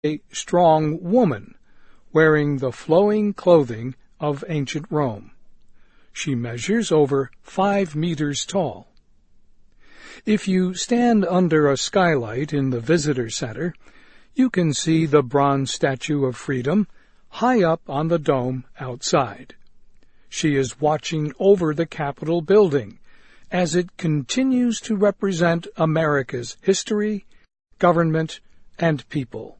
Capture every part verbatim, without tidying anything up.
a strong woman wearing the flowing clothing of ancient Rome. She measures over five meters tall. If you stand under a skylight in the visitor center, you can see the bronze Statue of Freedom high up on the dome outside. She is watching over the Capitol building as it continues to represent America's history, government, and people.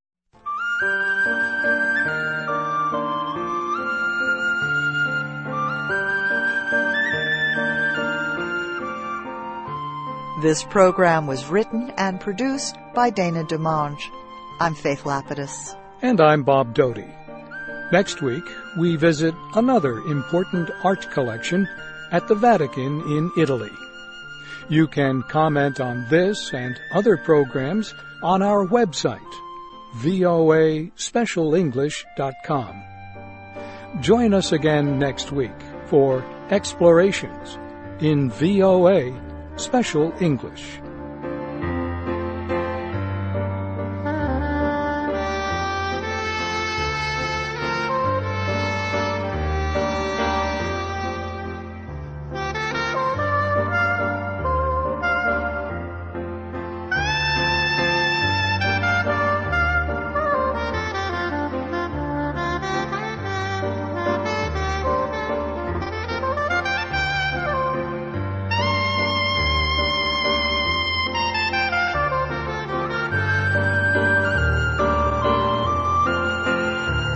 This program was written and produced by Dana DeMange. I'm Faith Lapidus. And I'm Bob Doty. Next week, we visit another important art collection at the Vatican in Italy. You can comment on this and other programs on our website, v o a special english dot com. Join us again next week for Explorations in V O A Special English.